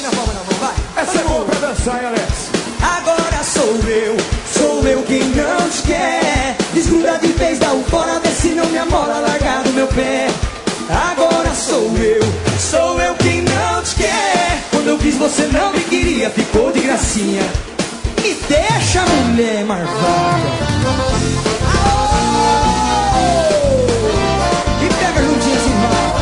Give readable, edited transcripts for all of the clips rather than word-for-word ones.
na palma da mão, vai. Essa é boa pra dançar, hein, Alex? Agora sou eu quem não te quer. Desgruda de vez, dá um fora, vê se não me amora, largar do meu pé. Agora sou eu quem não te quer. Quando eu quis você não me queria, ficou de gracinha. Me deixa, mulher marvada. E pega juntinho assim, vai.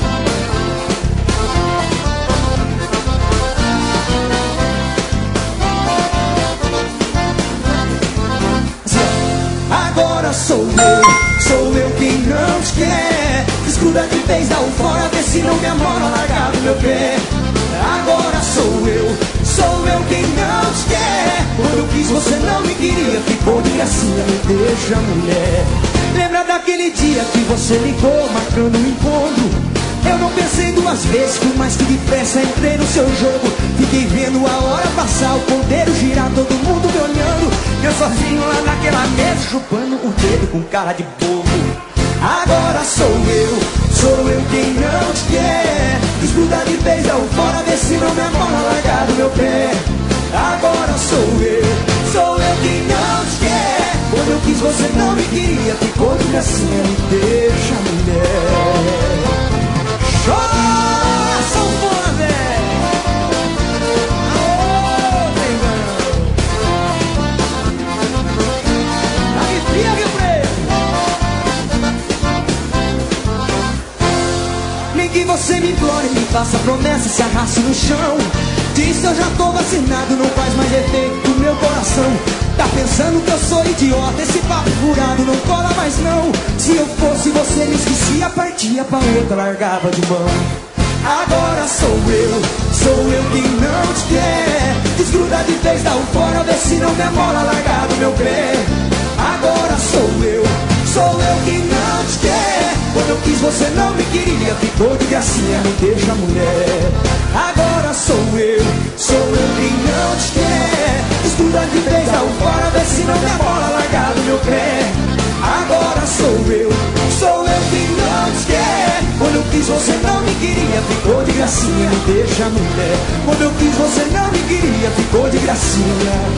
Agora sou eu quem não te quer. Desgruda de vez, dá um fora, vê se não me amora, largar do meu pé. Agora sou eu quem não te quer. Quando eu quis você não me queria, ficou de gracinha, me deixa, mulher. Lembra daquele dia que você ligou, marcando um encontro? Eu não pensei duas vezes, por mais que depressa entrei no seu jogo. Fiquei vendo a hora passar, o ponteiro girar, todo mundo me olhando. Eu sozinho lá naquela mesa, chupando o dedo com cara de bobo. Agora sou eu quem não te quer. Desgruda de vez, dá um fora, vê se não me amora, largar do meu pé. Agora sou eu quem não te quer. Quando eu quis você não me queria, ficou de gracinha, me deixa, mulher. Chora, sanfona, velho! Aô, negão! Arrepia, Rio Preto! Nem que você me implore, me faça promessa, se arraste no chão. Diz eu já tô vacinado, não faz mais efeito no meu coração. Tá pensando que eu sou idiota, esse papo furado não cola mais não. Se eu fosse você me esquecia, partia pra outra, largava de mão. Agora sou eu quem não te quer. Desgruda de vez, dá um fora, vê se não demora, largar do meu pé. Agora sou eu quem não te quer. Quando eu quis você não me queria, ficou de gracinha, me deixa, mulher. Agora sou eu quem não te quer. Desgruda de vez, dá um fora, vê se não demora, largar do meu pé. Agora sou eu quem não te quer. Quando eu quis você não me queria, ficou de gracinha, me deixa, mulher. Quando eu quis você não me queria, ficou de gracinha.